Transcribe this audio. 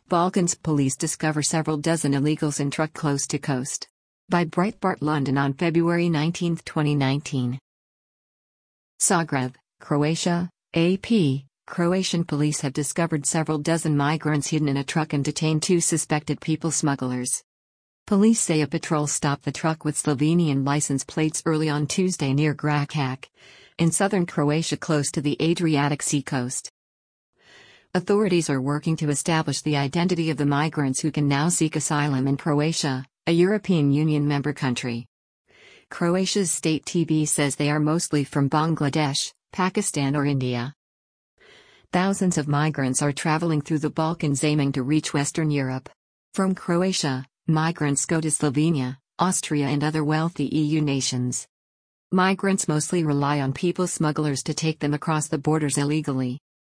Balkans police discover several dozen illegals in truck close to coast. By Breitbart London on February 19, 2019. Zagreb, Croatia, AP. Croatian police have discovered several dozen migrants hidden in a truck and detained 2 suspected people smugglers. Police say a patrol stopped the truck with Slovenian license plates early on Tuesday near Gračac, in southern Croatia close to the Adriatic Sea coast. Authorities are working to establish the identity of the migrants who can now seek asylum in Croatia, a European Union member country. Croatia's state TV says they are mostly from Bangladesh, Pakistan or India. Thousands of migrants are traveling through the Balkans aiming to reach Western Europe. From Croatia, migrants go to Slovenia, Austria and other wealthy EU nations. Migrants mostly rely on people smugglers to take them across the borders illegally.